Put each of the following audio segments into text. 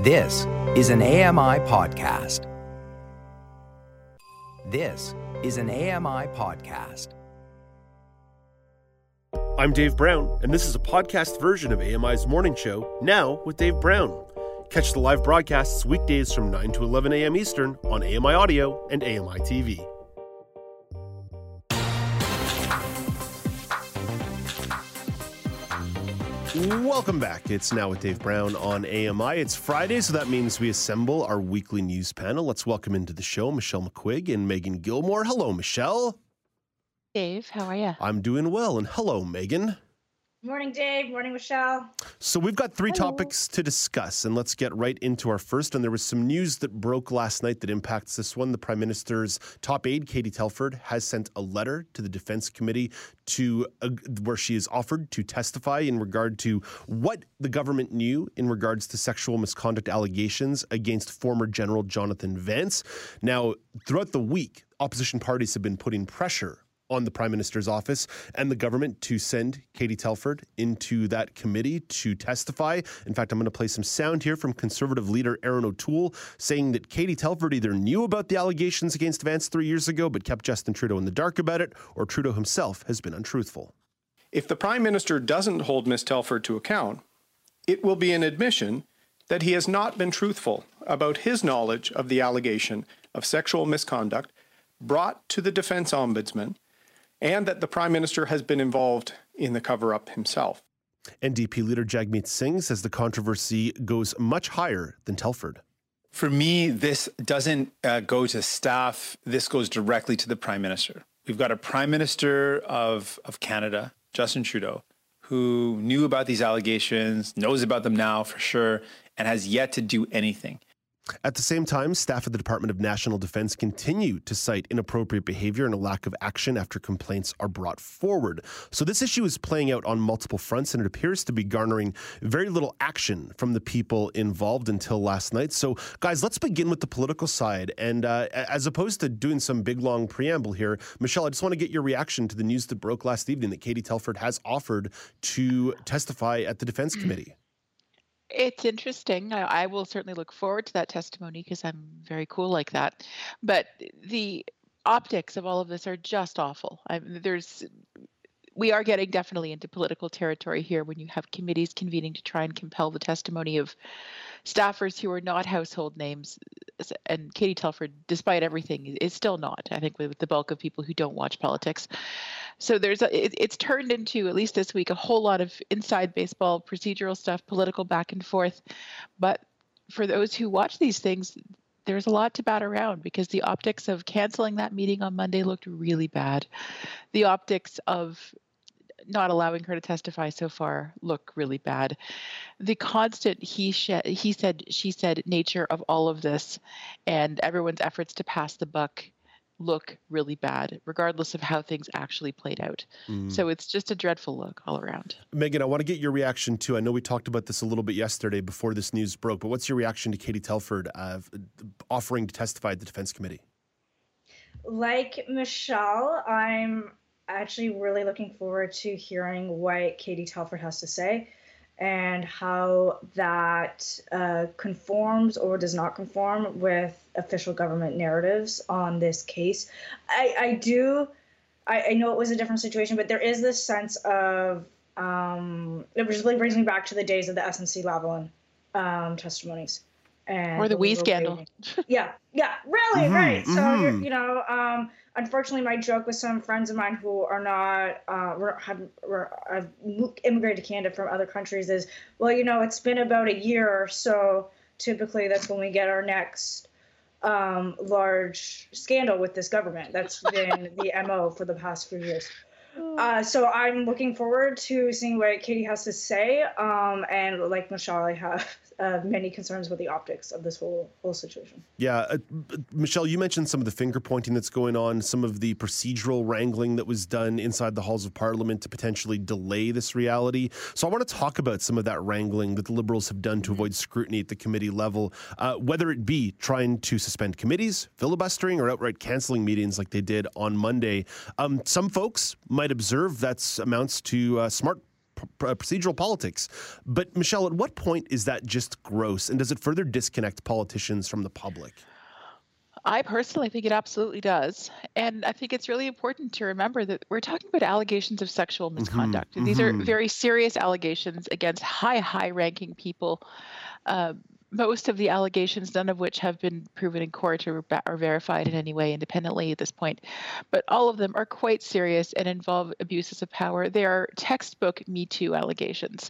This is an AMI podcast. This is an AMI podcast. I'm Dave Brown, and this is a podcast version of AMI's Morning Show, Now with Dave Brown. Catch the live broadcasts weekdays from 9 to 11 a.m. Eastern on AMI Audio and AMI TV. Welcome back. It's Now with Dave Brown on AMI. It's Friday, so that means we assemble our weekly news panel. Let's welcome into the show Michelle McQuigg and Megan Gilmore. Hello, Michelle. Dave, how are you? I'm doing well, and hello, Megan. Morning, Dave. Morning, Michelle. So we've got three topics to discuss, and let's get right into our first. And there was some news that broke last night that impacts this one. The Prime Minister's top aide, Katie Telford, has sent a letter to the Defense Committee where she is offered to testify in regard to what the government knew in regards to sexual misconduct allegations against former General Jonathan Vance. Now, throughout the week, opposition parties have been putting pressure on the Prime Minister's office and the government to send Katie Telford into that committee to testify. In fact, I'm going to play some sound here from Conservative leader Erin O'Toole saying that Katie Telford either knew about the allegations against Vance 3 years ago but kept Justin Trudeau in the dark about it, or Trudeau himself has been untruthful. If the Prime Minister doesn't hold Ms. Telford to account, it will be an admission that he has not been truthful about his knowledge of the allegation of sexual misconduct brought to the Defence Ombudsman, and that the Prime Minister has been involved in the cover-up himself. NDP leader Jagmeet Singh says the controversy goes much higher than Telford. For me, this doesn't go to staff. This goes directly to the Prime Minister. We've got a Prime Minister of Canada, Justin Trudeau, who knew about these allegations, knows about them now for sure, and has yet to do anything. At the same time, staff at the Department of National Defence continue to cite inappropriate behaviour and a lack of action after complaints are brought forward. So this issue is playing out on multiple fronts, and it appears to be garnering very little action from the people involved until last night. So, guys, let's begin with the political side. And as opposed to doing some big, long preamble here, Michelle, I just want to get your reaction to the news that broke last evening that Katie Telford has offered to testify at the Defence Committee. It's interesting. I will certainly look forward to that testimony because I'm very cool like that. But the optics of all of this are just awful. We are getting definitely into political territory here when you have committees convening to try and compel the testimony of staffers who are not household names. And Katie Telford, despite everything, is still not, I think, with the bulk of people who don't watch politics. So it's turned into, at least this week, a whole lot of inside baseball procedural stuff, political back and forth. But for those who watch these things, there's a lot to bat around because the optics of canceling that meeting on Monday looked really bad. The optics of not allowing her to testify so far look really bad. The constant he said, she said nature of all of this and everyone's efforts to pass the buck look really bad, regardless of how things actually played out. So it's just a dreadful look all around. Megan, I want to get your reaction too. I know we talked about this a little bit yesterday before this news broke, but what's your reaction to Katie Telford offering to testify at the Defense Committee? Like Michelle, I'm actually really looking forward to hearing what Katie Telford has to say and how that conforms or does not conform with official government narratives on this case. I know it was a different situation, but there is this sense of, it really brings me back to the days of the SNC-Lavalin testimonies. Or the WE scandal. Yeah, really, right. So, unfortunately, my joke with some friends of mine who are not, have immigrated to Canada from other countries is, well, it's been about a year, so typically that's when we get our next large scandal with this government. That's been the MO for the past few years. So I'm looking forward to seeing what Katie has to say. And like Michelle, I have many concerns with the optics of this whole situation. Yeah. Michelle, you mentioned some of the finger pointing that's going on, some of the procedural wrangling that was done inside the halls of Parliament to potentially delay this reality. So I want to talk about some of that wrangling that the Liberals have done to avoid scrutiny at the committee level, whether it be trying to suspend committees, filibustering, or outright cancelling meetings like they did on Monday. Some folks might observe that amounts to smart procedural politics. But Michelle, at what point is that just gross, and does it further disconnect politicians from the public? I personally think it absolutely does. And I think it's really important to remember that we're talking about allegations of sexual misconduct. These are very serious allegations against high-ranking people. Most of the allegations, none of which have been proven in court or verified in any way independently at this point. But all of them are quite serious and involve abuses of power. They are textbook Me Too allegations.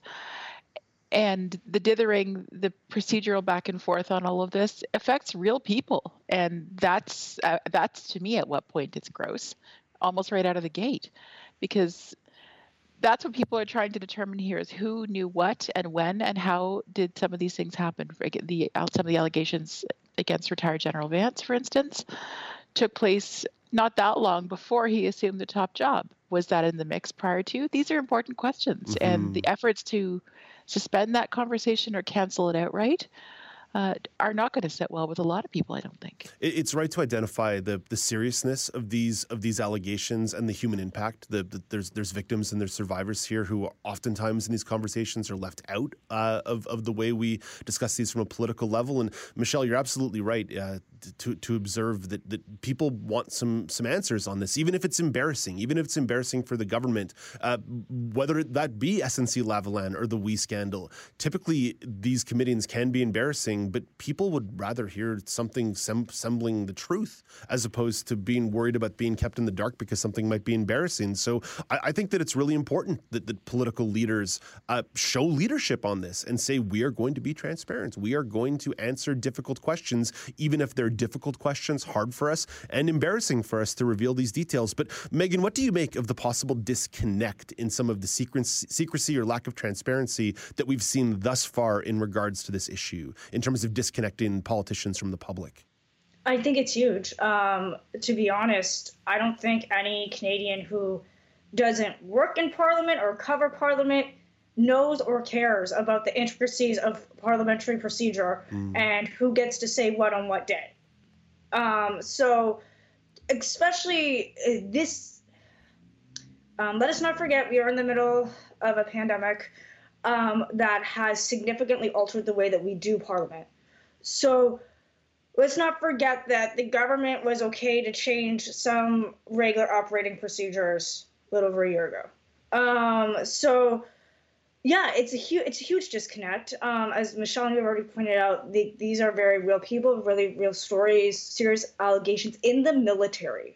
And the dithering, the procedural back and forth on all of this affects real people. And that's to me, at what point it's gross, almost right out of the gate, because that's what people are trying to determine here is who knew what and when and how did some of these things happen. Some of the allegations against retired General Vance, for instance, took place not that long before he assumed the top job. Was that in the mix prior to? These are important questions. And the efforts to suspend that conversation or cancel it outright are not going to sit well with a lot of people, I don't think. It's right to identify the seriousness of these allegations and the human impact. There's victims and there's survivors here who oftentimes in these conversations are left out of the way we discuss these from a political level. And Michelle, you're absolutely right to observe that people want some answers on this, even if it's embarrassing, for the government, whether that be SNC-Lavalin or the WE scandal. Typically, these committees can be embarrassing, but people would rather hear something resembling the truth as opposed to being worried about being kept in the dark because something might be embarrassing. So I think that it's really important that political leaders show leadership on this and say, we are going to be transparent. We are going to answer difficult questions, even if they're difficult questions, hard for us and embarrassing for us to reveal these details. But Megan, what do you make of the possible disconnect in some of the secrecy or lack of transparency that we've seen thus far in regards to this issue, in terms of disconnecting politicians from the public? I think it's huge. To be honest, I don't think any Canadian who doesn't work in Parliament or cover Parliament knows or cares about the intricacies of parliamentary procedure and who gets to say what on what day. So especially this, let us not forget we are in the middle of a pandemic that has significantly altered the way that we do Parliament. So let's not forget that the government was okay to change some regular operating procedures a little over a year ago. So yeah, it's a huge disconnect. As Michelle and you have already pointed out, these are very real people, really real stories, serious allegations in the military.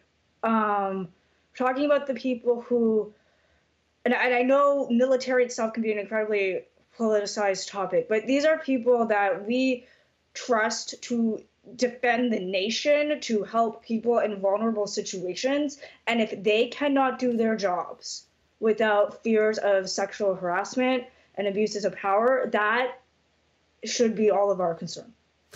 Talking about the people who, and I know military itself can be an incredibly politicized topic, but these are people that we trust to defend the nation, to help people in vulnerable situations. And if they cannot do their jobs without fears of sexual harassment and abuses of power, that should be all of our concern.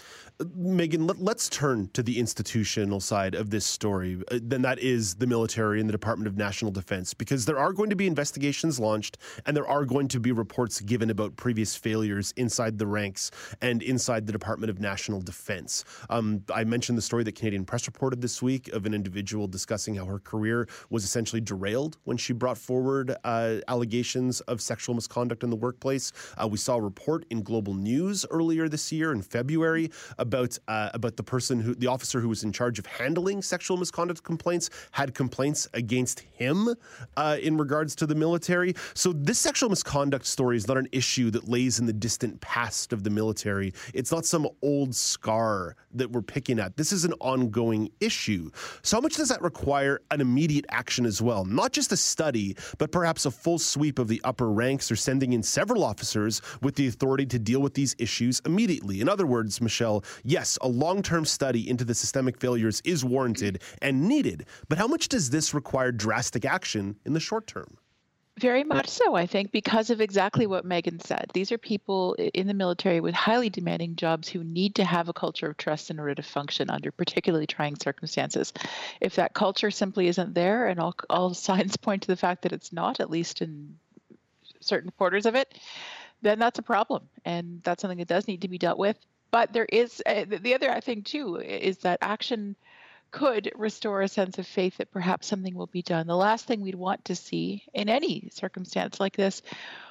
Megan, let's turn to the institutional side of this story. Then that is the military and the Department of National Defense, because there are going to be investigations launched and there are going to be reports given about previous failures inside the ranks and inside the Department of National Defense. I mentioned the story that Canadian Press reported this week of an individual discussing how her career was essentially derailed when she brought forward allegations of sexual misconduct in the workplace. We saw a report in Global News earlier this year in February about the officer who was in charge of handling sexual misconduct complaints had complaints against him in regards to the military. So this sexual misconduct story is not an issue that lays in the distant past of the military. It's not some old scar that we're picking at. This is an ongoing issue. So how much does that require an immediate action as well? Not just a study, but perhaps a full sweep of the upper ranks, or sending in several officers with the authority to deal with these issues immediately. In other words, Michelle, yes, a long-term study into the systemic failures is warranted and needed, but how much does this require drastic action in the short term? Very much so, I think, because of exactly what Megan said. These are people in the military with highly demanding jobs who need to have a culture of trust in order to function under particularly trying circumstances. If that culture simply isn't there, and all signs point to the fact that it's not, at least in certain quarters of it, then that's a problem. And that's something that does need to be dealt with. But there is the other, I think, too, is that action could restore a sense of faith that perhaps something will be done. The last thing we'd want to see in any circumstance like this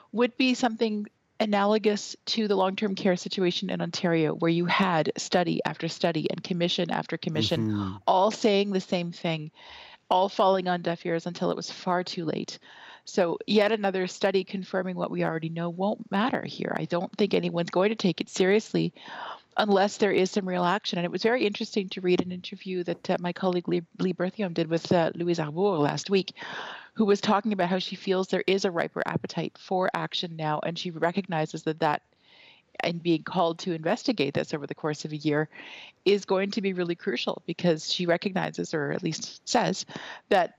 would be something analogous to the long-term care situation in Ontario, where you had study after study and commission after commission, all saying the same thing, all falling on deaf ears until it was far too late. So yet another study confirming what we already know won't matter here. I don't think anyone's going to take it seriously unless there is some real action. And it was very interesting to read an interview that my colleague Lee Berthiaume did with Louise Arbour last week, who was talking about how she feels there is a riper appetite for action now, and she recognizes that and being called to investigate this over the course of a year is going to be really crucial, because she recognizes, or at least says, that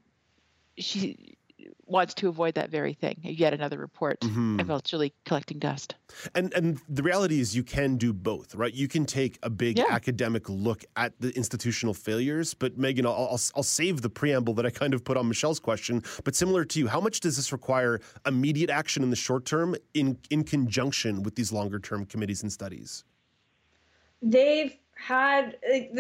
she wants to avoid that very thing. Yet another report eventually collecting dust. And the reality is you can do both, right? You can take a big academic look at the institutional failures, but Megan, I'll save the preamble that I kind of put on Michelle's question, but similar to you, how much does this require immediate action in the short term in conjunction with these longer term committees and studies? They've had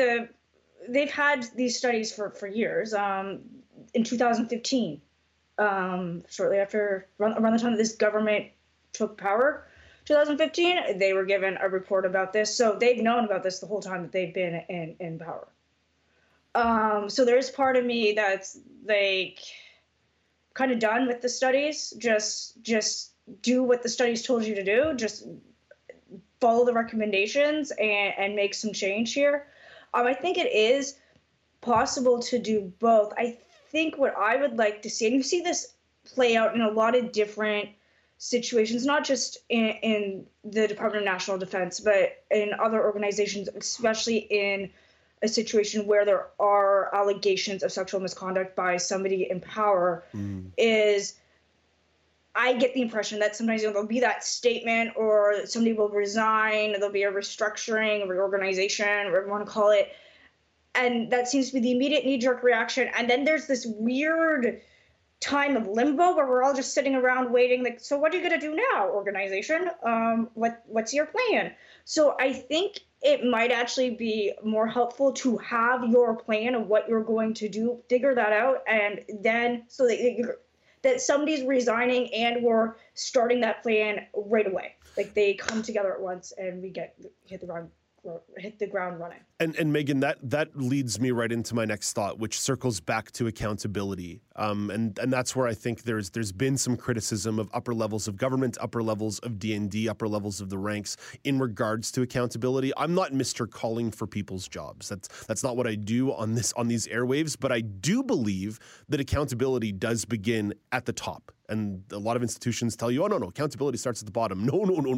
these studies for years. In 2015, shortly after, around the time that this government took power, 2015, they were given a report about this. So they've known about this the whole time that they've been in power. So there's part of me that's like kind of done with the studies. Just do what the studies told you to do. Just follow the recommendations and make some change here. I think it is possible to do both. I think what I would like to see, and you see this play out in a lot of different situations, not just in the Department of National Defense, but in other organizations, especially in a situation where there are allegations of sexual misconduct by somebody in power, is I get the impression that sometimes there'll be that statement, or somebody will resign, there'll be a restructuring, a reorganization, whatever you want to call it. And that seems to be the immediate knee-jerk reaction. And then there's this weird time of limbo where we're all just sitting around waiting. Like, so what are you going to do now, organization? What's your plan? So I think it might actually be more helpful to have your plan of what you're going to do, figure that out, and then so that somebody's resigning and or starting that plan right away. Like they come together at once and we hit the ground running. And Megan, that leads me right into my next thought, which circles back to accountability. And that's where I think there's been some criticism of upper levels of government, upper levels of DND, upper levels of the ranks in regards to accountability. I'm not Mr. calling for people's jobs. That's not what I do on these airwaves, but I do believe that accountability does begin at the top. And a lot of institutions tell you, oh, no, accountability starts at the bottom.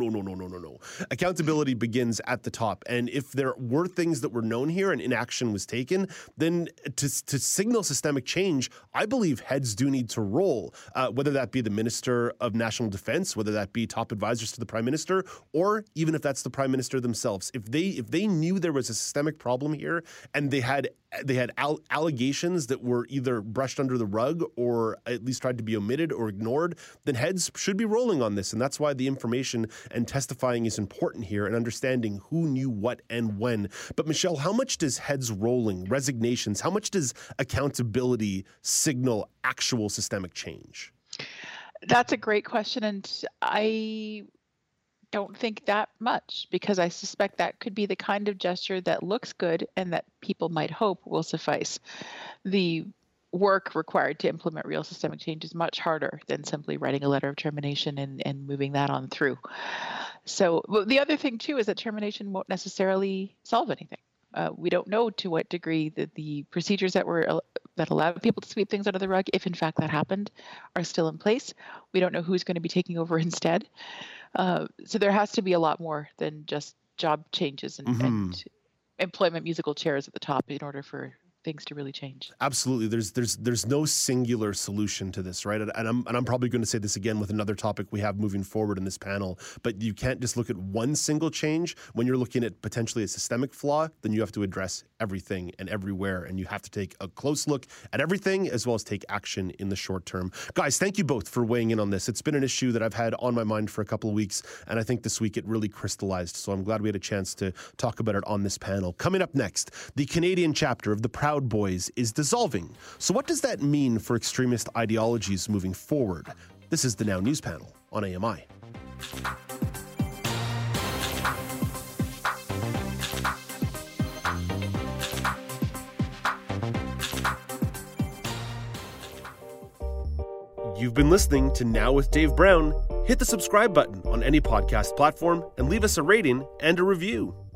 No. Accountability begins at the top. And if there were things that were known here and inaction was taken, then to signal systemic change, I believe heads do need to roll, whether that be the Minister of National Defense, whether that be top advisors to the Prime Minister, or even if that's the Prime Minister themselves. If they knew there was a systemic problem here and they had allegations that were either brushed under the rug or at least tried to be omitted or ignored, then heads should be rolling on this. And that's why the information and testifying is important here and understanding who knew what and when. But Michelle, how much does heads rolling, resignations, how much does accountability signal actual systemic change? That's a great question. And I don't think that much, because I suspect that could be the kind of gesture that looks good and that people might hope will suffice. The work required to implement real systemic change is much harder than simply writing a letter of termination and moving that on through. So the other thing, too, is that termination won't necessarily solve anything. We don't know to what degree that the procedures that allowed people to sweep things under the rug, if in fact that happened, are still in place. We don't know who's going to be taking over instead. So there has to be a lot more than just job changes and employment musical chairs at the top in order for things to really change. Absolutely. There's no singular solution to this, right? And I'm probably going to say this again with another topic we have moving forward in this panel, but you can't just look at one single change. When you're looking at potentially a systemic flaw, then you have to address everything and everywhere, and you have to take a close look at everything as well as take action in the short term. Guys, thank you both for weighing in on this. It's been an issue that I've had on my mind for a couple of weeks, and I think this week it really crystallized, so I'm glad we had a chance to talk about it on this panel. Coming up next, the Canadian chapter of the Proud Boys is dissolving. So what does that mean for extremist ideologies moving forward? This is the Now News Panel on AMI. You've been listening to Now with Dave Brown. Hit the subscribe button on any podcast platform and leave us a rating and a review.